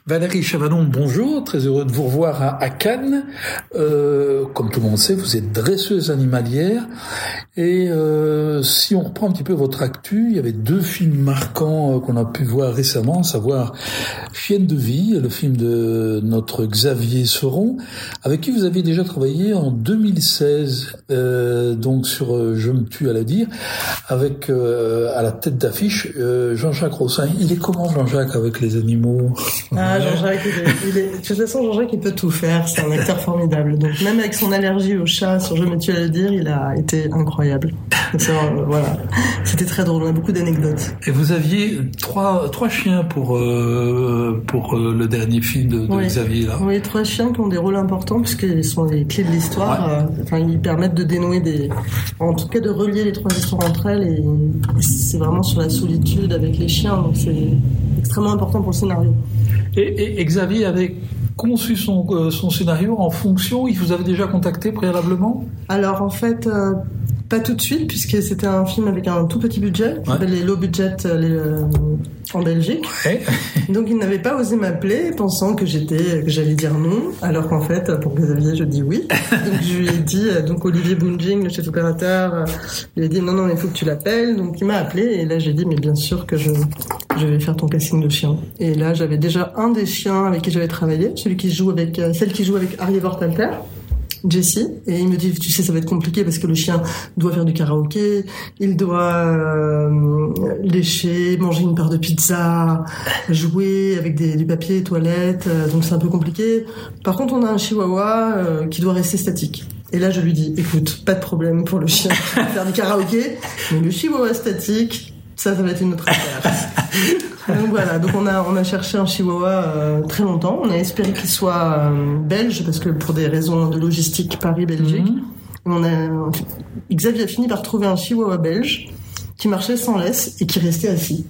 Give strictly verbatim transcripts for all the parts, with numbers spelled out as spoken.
Valérie Chavannon, bonjour, très heureux de vous revoir à, à Cannes. Euh, comme tout le monde sait, vous êtes dresseuse animalière. Et euh, si on reprend un petit peu votre actu, il y avait deux films marquants euh, qu'on a pu voir récemment, à savoir Chienne de vie, le film de notre Xavier Seron, avec qui vous aviez déjà travaillé en deux mille seize, euh, donc sur euh, Je me tue à la dire, avec euh, à la tête d'affiche euh, Jean-Jacques Rossin. Il est comment Jean-Jacques avec les animaux? Ah, Jean-Jacques, il est, il est, de toute façon, Jean-Jacques, il peut tout faire. C'est un acteur formidable. Donc, même avec son allergie au chat, sur Je me tue à le dire, il a été incroyable. Donc, euh, voilà. C'était très drôle. On a beaucoup d'anecdotes. Et vous aviez trois, trois chiens pour, euh, pour euh, le dernier film de, de oui. Xavier, là. Oui, trois chiens qui ont des rôles importants puisqu'ils sont les clés de l'histoire. Ouais. Euh, enfin, ils permettent de dénouer des, en tout cas, de relier les trois histoires entre elles et, et c'est vraiment sur la solitude avec les chiens. Donc, c'est extrêmement important pour le scénario. Et, et, et Xavier avait conçu son, euh, son scénario en fonction, il vous avait déjà contacté préalablement? Alors en fait, euh, pas tout de suite, puisque c'était un film avec un tout petit budget, qui s'appelle les low budget les, euh, en Belgique. Ouais. Donc il n'avait pas osé m'appeler, pensant que j'étais, que j'allais dire non, alors qu'en fait, pour Xavier, je dis oui. Donc je lui ai dit, donc Olivier Bounjing, le chef opérateur, il a dit non, non, il faut que tu l'appelles. Donc il m'a appelé, et là j'ai dit, mais bien sûr que je, je vais faire ton casting de chien. Et là j'avais déjà un des chiens avec qui j'avais travaillé, celui qui joue avec, celle qui joue avec Harry Vortalter, Jessie, et il me dit, tu sais, ça va être compliqué parce que le chien doit faire du karaoké, il doit euh, lécher, manger une part de pizza, jouer avec des, du papier toilette, euh, donc c'est un peu compliqué. Par contre, on a un chihuahua euh, qui doit rester statique. Et là, je lui dis, écoute, pas de problème pour le chien qui va faire du karaoké, mais le chihuahua statique, ça, ça va être une autre affaire. Donc voilà, donc on a on a cherché un chihuahua euh, très longtemps. On a espéré qu'il soit euh, belge parce que pour des raisons de logistique Paris-Belgique. Mm-hmm. On a Xavier a fini par trouver un chihuahua belge qui marchait sans laisse et qui restait assis.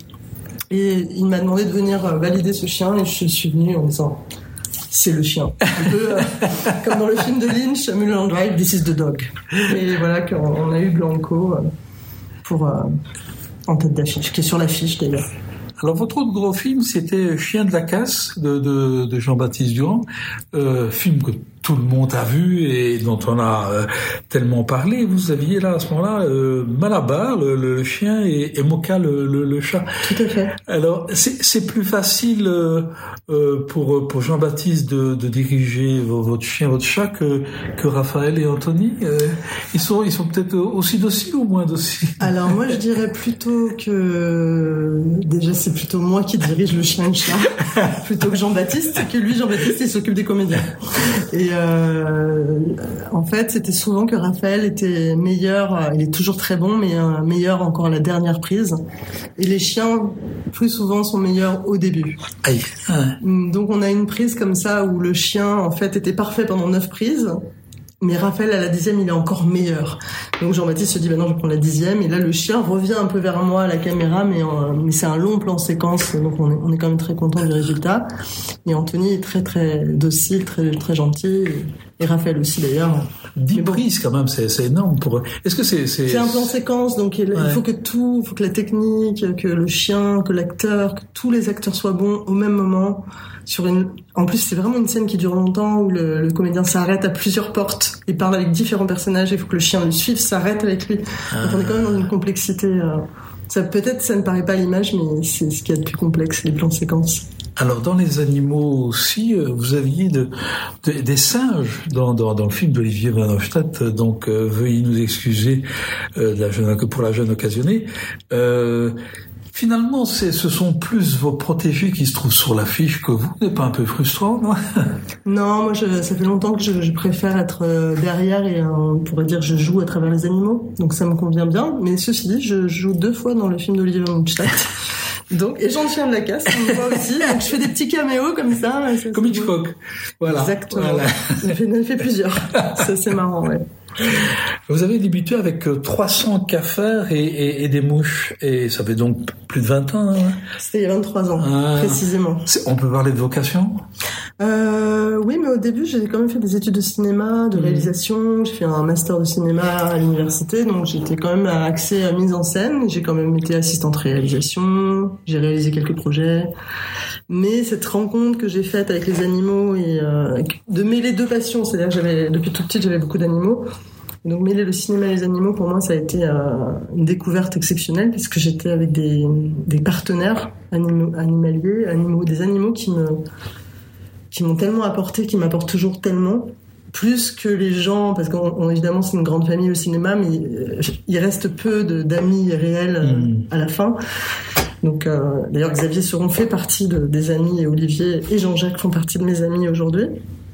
Et il m'a demandé de venir valider ce chien et je suis venue en disant c'est le chien. Un peu euh, comme dans le film de Lynch, Mulholland Drive, This is the dog. Et voilà qu'on on a eu Blanco euh, pour euh, en tête d'affiche, qui est sur l'affiche d'ailleurs. Alors votre autre gros film, c'était Chien de la casse de, de, de Jean-Baptiste Durand, euh, film que tout le monde a vu et dont on a euh, tellement parlé. Vous aviez là à ce moment-là euh, Malabar, le, le chien, et, et Moka, le, le, le chat. Tout à fait. Alors c'est, c'est plus facile euh, euh, pour pour Jean-Baptiste de, de diriger votre chien, votre chat que que Raphaël et Anthony. Euh, ils sont ils sont peut-être aussi dociles ou moins dociles. Alors moi je dirais plutôt que déjà c'est plutôt moi qui dirige le chien et le chat plutôt que Jean-Baptiste, que lui Jean-Baptiste il s'occupe des comédiens. Et euh, en fait, c'était souvent que Raphaël était meilleur, il est toujours très bon, mais euh, meilleur encore à la dernière prise. Et les chiens, plus souvent, sont meilleurs au début. Aïe. Donc on a une prise comme ça où le chien, en fait, était parfait pendant neuf prises. Mais Raphaël, à la dixième, il est encore meilleur. Donc Jean-Baptiste se dit, bah non, je vais prendre la dixième. Et là, le chien revient un peu vers moi à la caméra, mais, euh, mais c'est un long plan séquence, donc on est, on est quand même très content du résultat. Et Anthony est très, très docile, très, très gentil. Et, et Raphaël aussi, d'ailleurs. Dix bon, prises, quand même, c'est, c'est énorme pour eux. Est-ce que c'est, c'est... C'est un plan séquence, donc il, ouais. il faut que tout, il faut que la technique, que le chien, que l'acteur, que tous les acteurs soient bons au même moment. Sur une, en plus, c'est vraiment une scène qui dure longtemps où le, le comédien s'arrête à plusieurs portes et parle avec différents personnages. Il faut que le chien le suive, s'arrête avec lui. Ah. Donc on est quand même dans une complexité. Euh, ça peut-être, ça ne paraît pas à l'image, mais c'est ce qu'il y a de plus complexe, les plans séquences. Alors dans les animaux aussi, euh, vous aviez de, de, des singes dans, dans, dans le film d'Olivier Van Hofstadt, donc euh, veuillez nous excuser euh, la jeune, pour la jeune occasionnée. Euh, Finalement, c'est, ce sont plus vos protégés qui se trouvent sur l'affiche que vous. N'est pas un peu frustrant, non? Non, moi, je, ça fait longtemps que je, je préfère être derrière et euh, on pourrait dire je joue à travers les animaux. Donc ça me convient bien. Mais ceci dit, je joue deux fois dans le film d'Olivier Van Hofstadt. Donc, et Jean de Chien de la Casse, on me voit aussi. Donc je fais des petits caméos comme ça. C'est, comme Hitchcock. Voilà. Exactement. Voilà. J'en ai fait, j'en ai fait plusieurs. Ça, c'est marrant, ouais. Vous avez débuté avec trois cents cafards et, et, et des mouches, et ça fait donc plus de vingt ans. Hein. C'était il y a vingt-trois ans, ah, précisément. On peut parler de vocation? Euh, oui, mais au début, j'ai quand même fait des études de cinéma, de réalisation. J'ai fait un master de cinéma à l'université, donc j'étais quand même axée à mise en scène. J'ai quand même été assistante réalisation. J'ai réalisé quelques projets. Mais cette rencontre que j'ai faite avec les animaux et euh, de mêler deux passions, c'est-à-dire que j'avais depuis toute petite, j'avais beaucoup d'animaux. Et donc mêler le cinéma et les animaux, pour moi, ça a été euh, une découverte exceptionnelle puisque j'étais avec des, des partenaires animaux, animaliers, animaux, des animaux qui me qui m'ont tellement apporté, qui m'apportent toujours tellement, plus que les gens, parce qu'évidemment c'est une grande famille au cinéma, mais il reste peu de, d'amis réels mmh. à la fin. Donc euh, d'ailleurs Xavier Seron fait partie de, des amis, et Olivier et Jean-Jacques font partie de mes amis aujourd'hui.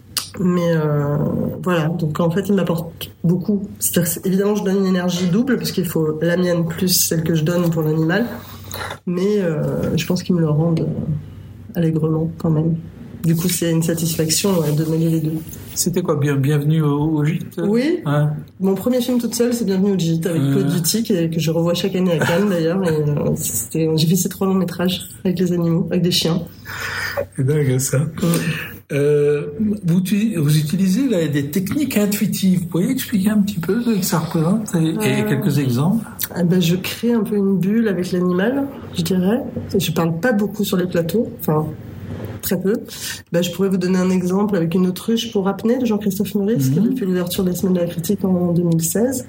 Mais euh, voilà, donc en fait il m'apporte beaucoup. C'est-à-dire que, évidemment je donne une énergie double, parce qu'il faut la mienne plus celle que je donne pour l'animal, mais euh, je pense qu'ils me le rendent allègrement quand même. Du coup, c'est une satisfaction ouais, de mêler les deux. C'était quoi, bien, Bienvenue au, au Gîte? Oui. Ouais. Mon premier film toute seule, c'est Bienvenue au Gîte avec mmh. Claude Duty, que, que je revois chaque année à Cannes d'ailleurs. Et, euh, c'était, j'ai fait ces trois longs métrages avec les animaux, avec des chiens. C'est dingue ça. Mmh. Euh, vous, vous utilisez là, des techniques intuitives. Vous pourriez expliquer un petit peu ce que ça représente et, euh, et quelques exemples? Ah ben, je crée un peu une bulle avec l'animal, je dirais. Je parle pas beaucoup sur les plateaux. Enfin. Très peu. Ben, je pourrais vous donner un exemple avec une autruche pour apnée de Jean-Christophe Meurice, mmh. qui avait fait l'ouverture des Semaines de la Critique en deux mille seize,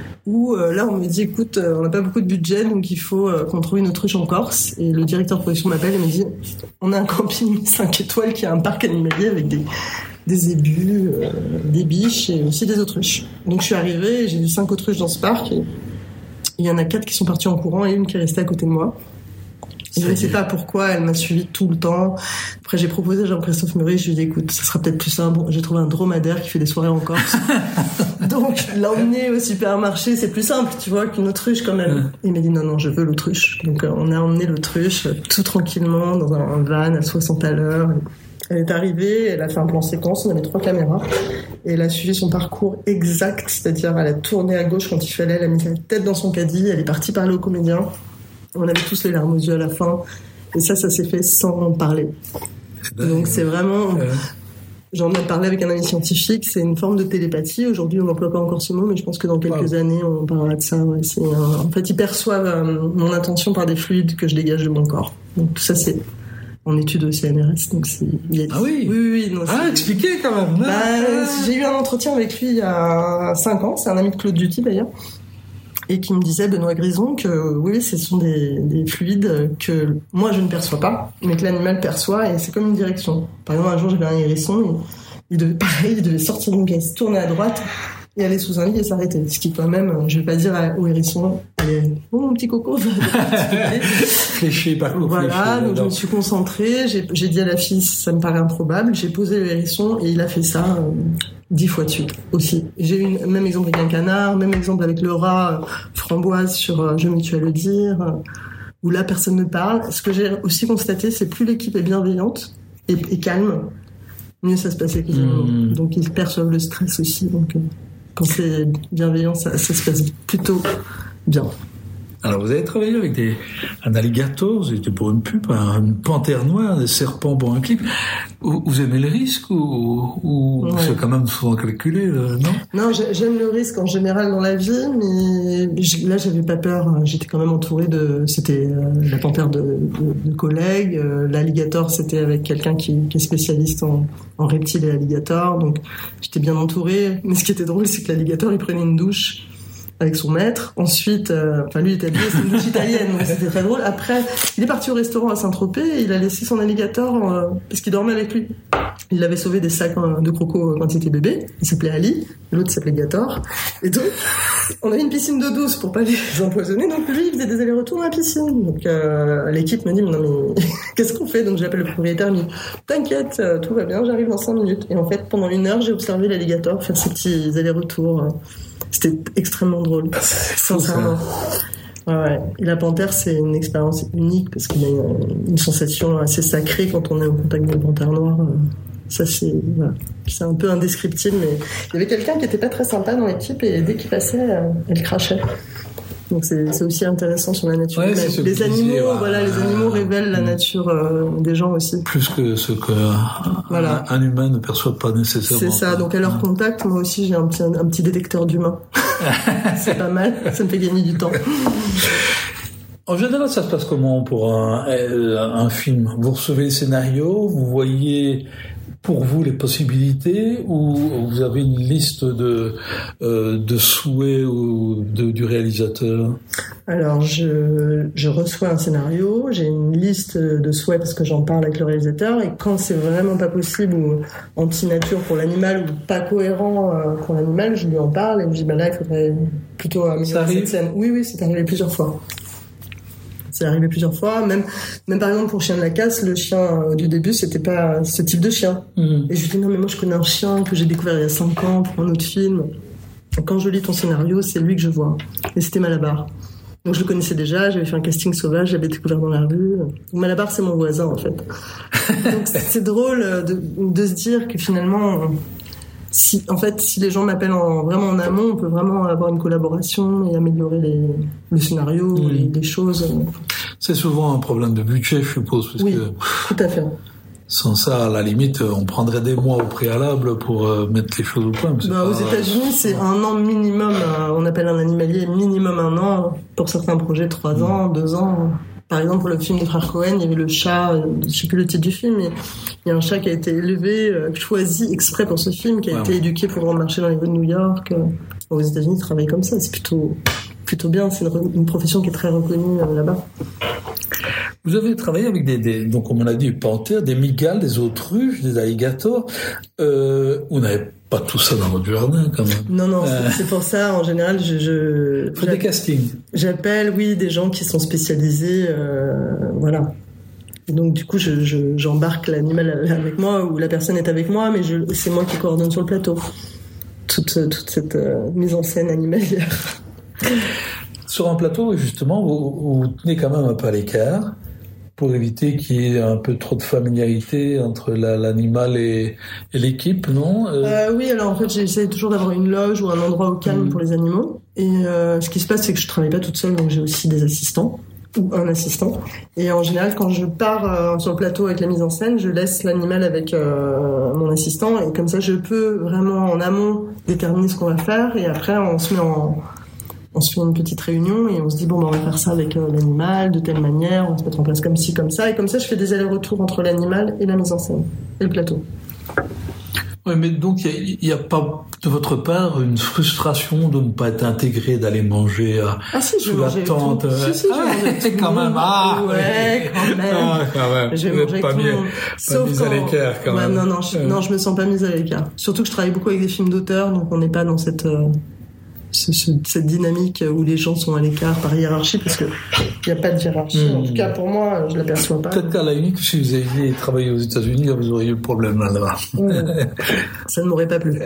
où euh, là on me dit écoute, euh, on n'a pas beaucoup de budget, donc il faut euh, qu'on trouve une autruche en Corse. Et le directeur de production m'appelle et me dit on a un camping cinq étoiles qui a un parc animalier avec des, des ébus, euh, des biches et aussi des autruches. Donc je suis arrivée et j'ai vu cinq autruches dans ce parc, et il y en a quatre qui sont parties en courant et une qui est restée à côté de moi. Et je ne sais pas pourquoi, elle m'a suivi tout le temps. Après, j'ai proposé à Jean-Christophe Meurice, je lui ai dit, écoute, ça sera peut-être plus simple. J'ai trouvé un dromadaire qui fait des soirées en Corse. Donc, l'emmener au supermarché, c'est plus simple, tu vois, qu'une autruche quand même. Et il m'a dit, non, non, je veux l'autruche. Donc, on a emmené l'autruche tout tranquillement dans un van à soixante à l'heure. Elle est arrivée, elle a fait un plan séquence, on avait trois caméras. Et elle a suivi son parcours exact, c'est-à-dire elle a tourné à gauche quand il fallait, elle a mis sa tête dans son caddie, elle est partie parler au comédien. On avait tous les larmes aux yeux à la fin. Et ça, ça s'est fait sans parler. Donc c'est vraiment... Euh... J'en ai parlé avec un ami scientifique, c'est une forme de télépathie. Aujourd'hui, on n'emploie pas encore ce mot, mais je pense que dans quelques wow. années, on parlera de ça. Ouais. C'est un... En fait, ils perçoivent euh, mon intention par des fluides que je dégage de mon corps. Donc tout ça, c'est en étude au C N R S. Donc c'est... Ah oui. Oui, oui, oui. Non, ah, expliquez quand même. Bah, ah. J'ai eu un entretien avec lui il y a cinq ans. C'est un ami de Claude Duty, d'ailleurs. Et qui me disait, Benoît Grison, que oui, ce sont des, des fluides que moi je ne perçois pas, mais que l'animal perçoit, et c'est comme une direction. Par exemple, un jour j'avais un hérisson, et il devait, pareil, il devait sortir d'une pièce, tourner à droite, et aller sous un lit et s'arrêter. Ce qui quand même, je vais pas dire au hérisson, allez, oh mon petit coco, fléché par contre. Voilà, fléché, donc je me suis concentrée, j'ai, j'ai dit à la fille, ça me paraît improbable, j'ai posé le hérisson, et il a fait ça... Euh, dix fois de suite aussi. J'ai eu le même exemple avec un canard, même exemple avec le rat euh, Framboise sur euh, Je me tue à le dire, euh, où là personne ne parle. Ce que j'ai aussi constaté, c'est plus l'équipe est bienveillante et, et calme, mieux ça se passe avec les animaux. Mmh. Donc ils perçoivent le stress aussi. Donc euh, quand c'est bienveillant, ça, ça se passe plutôt bien. Alors, vous avez travaillé avec des, un alligator, c'était pour une pub, une panthère noire, des serpents pour un clip. Vous, vous aimez le risque ou, ou ouais. c'est quand même souvent calculé, là, non? Non, j'aime le risque en général dans la vie, mais là, j'avais pas peur. J'étais quand même entourée de, c'était euh, la panthère de, de, de collègues. Euh, l'alligator, c'était avec quelqu'un qui, qui est spécialiste en, en reptiles et alligators. Donc, j'étais bien entourée. Mais ce qui était drôle, c'est que l'alligator, il prenait une douche avec son maître. Ensuite, euh, enfin lui il était habillé, c'était une douche italienne, donc c'était très drôle. Après, il est parti au restaurant à Saint-Tropez et il a laissé son alligator euh, parce qu'il dormait avec lui. Il l'avait sauvé des sacs euh, de crocos quand il était bébé. Il s'appelait Ali, l'autre s'appelait Gator. Et donc, on avait une piscine d'eau douce pour pas les empoisonner. Donc lui, il faisait des allers-retours dans la piscine. Donc euh, l'équipe m'a dit, mais non mais qu'est-ce qu'on fait? Donc j'appelle le propriétaire, il me dit, t'inquiète, euh, tout va bien, j'arrive dans cinq minutes. Et en fait, pendant une heure, j'ai observé l'alligator faire ses petits allers-retours. Euh, C'était extrêmement drôle, ah, sincèrement. Ouais, ouais. Et la panthère, c'est une expérience unique parce qu'il y a une, une sensation assez sacrée quand on est au contact d'une panthère noire. Ça, c'est, voilà. C'est un peu indescriptible, mais il y avait quelqu'un qui était pas très sympa dans l'équipe et dès qu'il passait, elle crachait. Donc c'est, c'est aussi intéressant sur la nature ouais, humaine. Les animaux, disiez, ouais. voilà, les animaux révèlent la nature euh, des gens aussi. Plus que ce que voilà. un, un humain ne perçoit pas nécessairement. C'est ça. Donc à leur contact, moi aussi j'ai un petit, un petit détecteur d'humains. C'est pas mal. Ça me fait gagner du temps. En général, ça se passe comment pour un, un film? Vous recevez le scénario, vous voyez pour vous les possibilités, ou vous avez une liste de, euh, de souhaits ou de, du réalisateur? Alors, je, je reçois un scénario, j'ai une liste de souhaits parce que j'en parle avec le réalisateur, et quand c'est vraiment pas possible ou anti-nature pour l'animal ou pas cohérent pour l'animal, je lui en parle et je dis bah là, il faudrait plutôt améliorer cette scène. Oui, oui, c'est arrivé plusieurs fois. C'est arrivé plusieurs fois, même, même par exemple pour Chien de la Casse, le chien euh, du début, c'était pas ce type de chien. Mmh. Et je lui dis non mais moi je connais un chien que j'ai découvert il y a cinq ans pour un autre film. Et quand je lis ton scénario, c'est lui que je vois. Et c'était Malabar. Donc je le connaissais déjà, j'avais fait un casting sauvage, j'avais découvert dans la rue. Malabar c'est mon voisin en fait. Donc c'est drôle de, de se dire que finalement... Si, en fait, si les gens m'appellent en, vraiment en amont, on peut vraiment avoir une collaboration et améliorer les, le scénario, mmh. les, les choses. C'est souvent un problème de budget, je suppose. Parce oui, que tout à fait. Sans ça, à la limite, on prendrait des mois au préalable pour euh, mettre les choses au point. Bah, pas... Aux États-Unis, c'est un an minimum. Euh, on appelle un animalier minimum un an. Pour certains projets, trois mmh. ans, deux ans. Par exemple, pour le film des frères Cohen, il y avait le chat, je ne sais plus le titre du film, mais il y a un chat qui a été élevé, euh, choisi exprès pour ce film, qui a ouais. été éduqué pour marcher dans les rues de New York. Euh, aux États-Unis, ils travaillent comme ça. C'est plutôt, plutôt bien. C'est une, une profession qui est très reconnue euh, là-bas. Vous avez travaillé avec des, des donc comme on a dit, panthères, des mygales, des autruches, des alligators. Euh, vous n'avez pas tout ça dans votre jardin, quand même. Non, non, euh... c'est, c'est pour ça, en général, je... je Faites des castings. J'appelle, oui, des gens qui sont spécialisés, euh, voilà. Et donc, du coup, je, je, j'embarque l'animal avec moi, ou la personne est avec moi, mais je, c'est moi qui coordonne sur le plateau. Toute, toute cette euh, mise en scène animalière. Sur un plateau, justement, vous, vous tenez quand même un peu à l'écart, pour éviter qu'il y ait un peu trop de familiarité entre la, l'animal et, et l'équipe, non euh... Euh, Oui, alors en fait, j'essaie toujours d'avoir une loge ou un endroit au calme mmh. pour les animaux. Et euh, ce qui se passe, c'est que je travaille pas toute seule, donc j'ai aussi des assistants, ou un assistant. Et en général, quand je pars euh, sur le plateau avec la mise en scène, je laisse l'animal avec euh, mon assistant, et comme ça, je peux vraiment en amont déterminer ce qu'on va faire, et après, on se met en... On se fait une petite réunion et on se dit bon ben on va faire ça avec euh, l'animal de telle manière, on va se mettre en place comme ci comme ça, et comme ça je fais des allers-retours entre l'animal et la mise en scène et le plateau. Oui, mais donc il n'y a, a pas de votre part une frustration de ne pas être intégré, d'aller manger à, ah, si, sous la tente. Si, si, ah, c'est quand même. Ah, ouais, quand même. Ah, quand même. Je vais manger pas avec mieux, tout le monde. Pas mise quand... à l'écart quand ouais, même. Non, non, je, euh... non, je me sens pas mise à l'écart. Surtout que je travaille beaucoup avec des films d'auteur, donc on n'est pas dans cette. Euh... cette dynamique où les gens sont à l'écart par hiérarchie, parce qu'il n'y a pas de hiérarchie. Mmh. En tout cas, pour moi, je ne l'aperçois pas. Peut-être qu'à la limite, si vous aviez travaillé aux États-Unis, vous auriez eu le problème là-bas. Mmh. Ça ne m'aurait pas plu.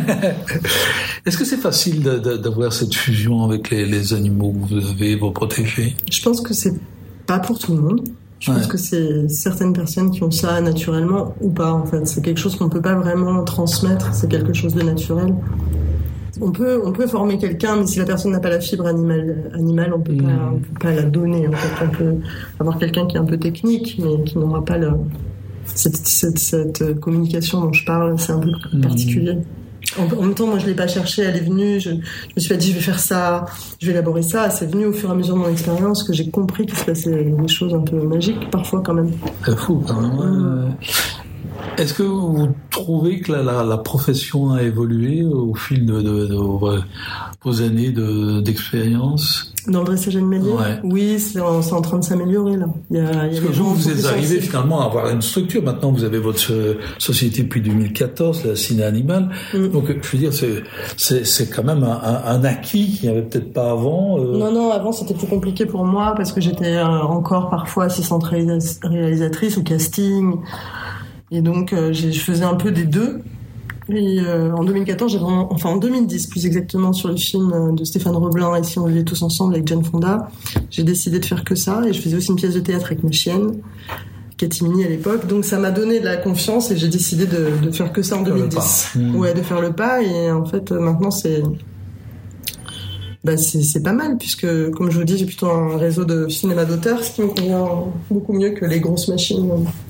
Est-ce que c'est facile de, de, d'avoir cette fusion avec les, les animaux que vous avez, vos protégés? Je pense que c'est pas pour tout le monde. Je ouais. pense que c'est certaines personnes qui ont ça naturellement ou pas, en fait. C'est quelque chose qu'on ne peut pas vraiment transmettre. C'est quelque chose de naturel. On peut, on peut former quelqu'un, mais si la personne n'a pas la fibre animale, animale on peut mmh. pas, on peut pas la donner. En fait, on peut avoir quelqu'un qui est un peu technique, mais qui n'aura pas le, cette, cette, cette communication dont je parle. C'est un peu mmh. particulier. En, en même temps, moi, je l'ai pas cherché. Elle est venue. Je, je me suis pas dit, je vais faire ça, je vais élaborer ça. C'est venu au fur et à mesure de mon expérience que j'ai compris qu'il se passait des choses un peu magiques, parfois quand même. C'est fou, quand même. Mmh. Est-ce que vous trouvez que la, la, la profession a évolué au fil de, de, de vos, vos années de, d'expérience? Dans le dressage animalier? Ouais. Oui, c'est en, c'est en train de s'améliorer, là. Il y a, il y a Parce que vous, vous êtes arrivé finalement à avoir une structure. Maintenant, vous avez votre société depuis deux mille quatorze, la Ciné Animal. Mm. Donc, je veux dire, c'est, c'est, c'est quand même un, un, un acquis qu'il n'y avait peut-être pas avant. Euh... Non, non, avant, c'était plus compliqué pour moi parce que j'étais euh, encore parfois assistante réalisatrice ou casting. Et donc, euh, je faisais un peu des deux. Et euh, en deux mille quatorze, j'ai vraiment, enfin en deux mille dix plus exactement, sur le film de Stéphane Roblin, Ici on vivait tous ensemble avec Jane Fonda, j'ai décidé de faire que ça. Et je faisais aussi une pièce de théâtre avec ma chienne, Cathy Mini à l'époque. Donc ça m'a donné de la confiance et j'ai décidé de, de faire que ça en deux mille dix. Mmh. Ouais, de faire le pas. Et en fait, maintenant, c'est... bah c'est, c'est pas mal, puisque, comme je vous dis, j'ai plutôt un réseau de cinéma d'auteur, ce qui me convient beaucoup mieux que les grosses machines.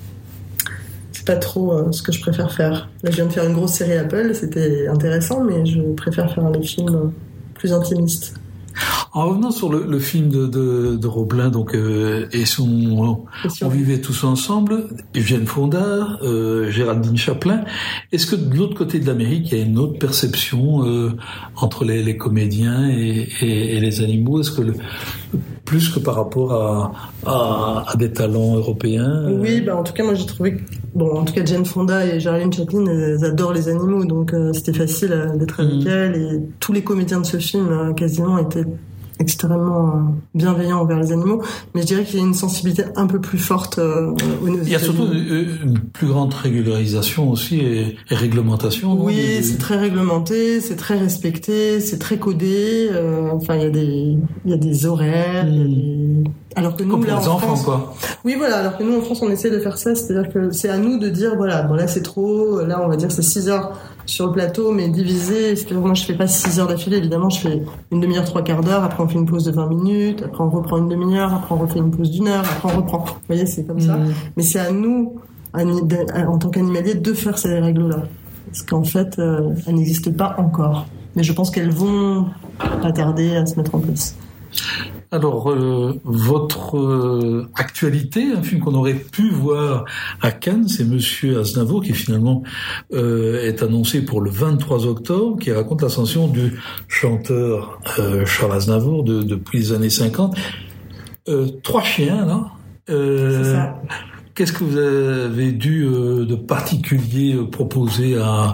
C'est pas trop euh, ce que je préfère faire. Là, je viens de faire une grosse série Apple, c'était intéressant, mais je préfère faire des films plus intimistes. En revenant sur le, le film de, de, de Roblin, donc euh, et son, on vivait tous ensemble, Jane Fonda, euh, Géraldine Chaplin. Est-ce que de l'autre côté de l'Amérique, il y a une autre perception euh, entre les, les comédiens et, et, et les animaux? Est-ce que le, plus que par rapport à, à, à des talents européens? Oui, bah en tout cas, moi j'ai trouvé que, bon, en tout cas, Jane Fonda et Géraldine Chaplin, elles adorent les animaux, donc euh, c'était facile euh, d'être avec mmh. elles. Et tous les comédiens de ce film, euh, quasiment, étaient extrêmement bienveillant envers les animaux, mais je dirais qu'il y a une sensibilité un peu plus forte euh, aux Il y a surtout une, une plus grande régularisation aussi et, et réglementation. Oui, des... c'est très réglementé, c'est très respecté, c'est très codé. Euh, enfin, il y a des, il y a des horaires. Mmh. Il y a des... Alors que nous, comme là, les en enfants, France, quoi. Oui, voilà. Alors que nous, en France, on essaie de faire ça, c'est-à-dire que c'est à nous de dire, voilà, bon là c'est trop, là on va dire c'est six heures sur le plateau, mais divisé. C'est-à-dire moi, je fais pas six heures d'affilée, évidemment, je fais une demi-heure, trois quarts d'heure. Après, on fait une pause de vingt minutes. Après, on reprend une demi-heure. Après, on refait une pause d'une heure. Après, on reprend. Vous voyez, c'est comme mmh. ça. Mais c'est à nous, en tant qu'animaliers, de faire ces règles-là, parce qu'en fait, euh, elles n'existent pas encore. Mais je pense qu'elles vont pas tarder à se mettre en place. Alors, euh, votre euh, actualité, un film qu'on aurait pu voir à Cannes, c'est Monsieur Aznavour, qui finalement euh, est annoncé pour le vingt-trois octobre, qui raconte l'ascension du chanteur euh, Charles Aznavour de, depuis les années cinquante. Euh, trois chiens, là. Euh, c'est ça. Qu'est-ce que vous avez dû euh, de particulier euh, proposer à,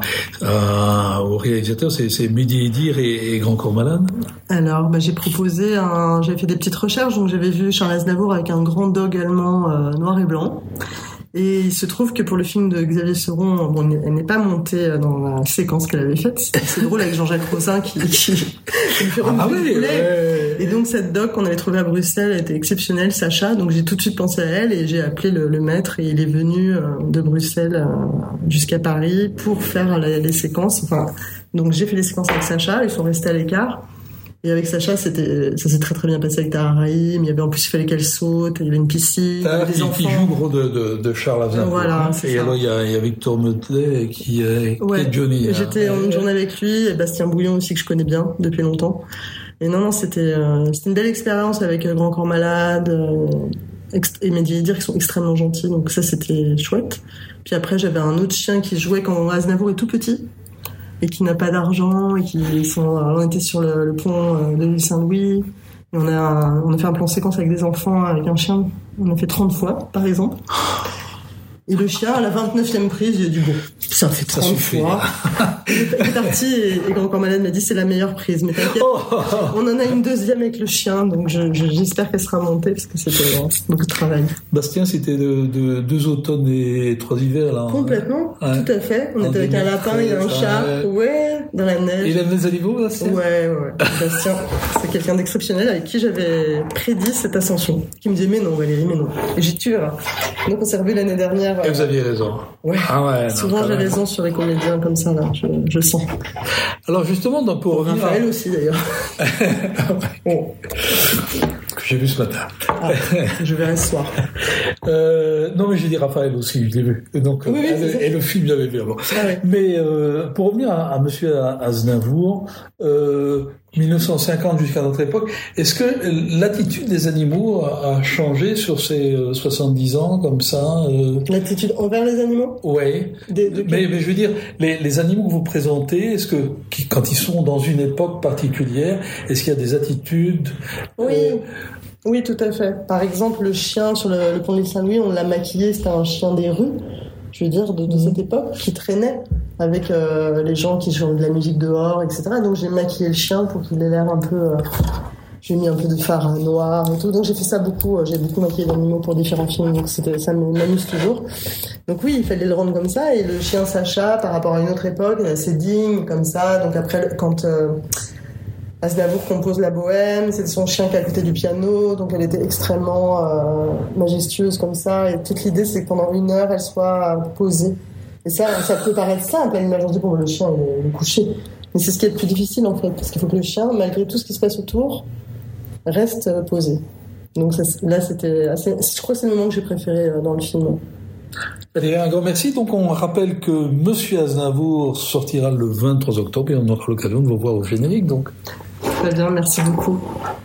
à, aux réalisateurs? C'est, c'est Mehdi Edir et, et Grand Corps Malade? Alors, bah, j'ai proposé un, j'avais fait des petites recherches, donc j'avais vu Charles Aznavour avec un grand dog allemand euh, noir et blanc. Et il se trouve que pour le film de Xavier Seron, bon, elle n'est pas montée dans la séquence qu'elle avait faite. C'est assez drôle avec Jean-Jacques Rosin qui, qui, qui me fait remonter ah oui, le poulet. Ouais. Et donc cette doc qu'on avait trouvée à Bruxelles était exceptionnelle, Sacha. Donc j'ai tout de suite pensé à elle et j'ai appelé le, le maître et il est venu de Bruxelles jusqu'à Paris pour faire les, les séquences. Enfin, donc j'ai fait les séquences avec Sacha, ils sont restés à l'écart. Et avec Sacha, c'était, ça s'est très très bien passé avec Tahar Rahim. Il y avait en plus, il fallait qu'elle saute. Il y avait une piscine. Tahar des qui, enfants. qui joue gros de, de, de Charles Aznavour. Voilà, c'est et ça. alors, il y a, il y a Victor Meutlet qui, euh, ouais. qui est Johnny. J'étais hein. en une journée avec lui et Bastien Bouillon aussi, que je connais bien depuis longtemps. Et non, non, c'était, euh, c'était une belle expérience avec euh, Grand Corps Malade, euh, ext- et Mehdi Edir qui sont extrêmement gentils. Donc ça, c'était chouette. Puis après, j'avais un autre chien qui jouait quand Aznavour est tout petit. Et qui n'a pas d'argent, et qui sont, on était sur le, le pont de l'île Saint-Louis, et on a, on a fait un plan séquence avec des enfants, avec un chien, on a fait trente fois, par exemple. Et le chien, à la vingt-neuvième prise, il a dit bon, ça fait trente fois. Il est parti et, et Grand Corps Malade m'a dit c'est la meilleure prise, mais t'inquiète, oh, oh, oh. on en a une deuxième avec le chien, donc je, je, j'espère qu'elle sera montée parce que c'était euh, beaucoup de travail. Bastien, c'était de, de deux automnes et trois hivers là. Complètement, hein. Tout à fait. On en était avec un lapin et un chat, ouais, ouais dans la neige. Il aime les animaux, Bastien. Ouais, ouais. Bastien, c'est quelqu'un d'exceptionnel avec qui j'avais prédit cette ascension, qui me disait mais non Valérie, mais non. Et j'ai tué. Hein. Donc on s'est revu l'année dernière. Et vous aviez raison. Ouais. Ah ouais. Souvent j'ai raison sur les comédiens comme ça là, je, je le sens. Alors justement, donc pour revenir. Raphaël à... aussi d'ailleurs. Bon. Que j'ai vu ce matin. Ah, je verrai ce soir. Euh, non mais j'ai dit Raphaël aussi, je l'ai vu. Donc oui, oui, et, et le film j'avais vu avant. Ah, ouais. Mais euh, pour revenir à, à Monsieur Aznavour, euh, dix-neuf cent cinquante jusqu'à notre époque, est-ce que l'attitude des animaux a, a changé sur ces euh, soixante-dix ans comme ça euh... L'attitude envers les animaux? Oui. Mais, mais je veux dire, les, les animaux que vous présentez, est-ce que qui, quand ils sont dans une époque particulière, est-ce qu'il y a des attitudes? Oui. Euh... Oui, tout à fait. Par exemple, le chien sur le, le pont de l'île Saint-Louis, on l'a maquillé, c'était un chien des rues, je veux dire, de, de cette époque, qui traînait avec euh, les gens qui jouent de la musique dehors, et cetera. Donc j'ai maquillé le chien pour qu'il ait l'air un peu... Euh, j'ai mis un peu de fard noir et tout. Donc j'ai fait ça beaucoup. J'ai beaucoup maquillé d'animaux pour différents films, donc c'était, ça m'amuse toujours. Donc oui, il fallait le rendre comme ça. Et le chien Sacha, par rapport à une autre époque, il est assez digne, comme ça. Donc après, quand... Euh, Aznavour compose la bohème, c'est son chien qui est à côté du piano, donc elle était extrêmement euh, majestueuse comme ça, et toute l'idée c'est que pendant une heure elle soit posée. Et ça, ça peut paraître simple à l'image, on se dit bon le chien il est couché, Mais c'est ce qui est le plus difficile en fait, parce qu'il faut que le chien, malgré tout ce qui se passe autour, reste posé. Donc ça, là, c'était assez... je crois que c'est le moment que j'ai préféré dans le film. Allez, un grand merci. Donc on rappelle que Monsieur Aznavour sortira le vingt-trois octobre et on aura l'occasion de vous voir au générique. Donc. Très bien, merci beaucoup.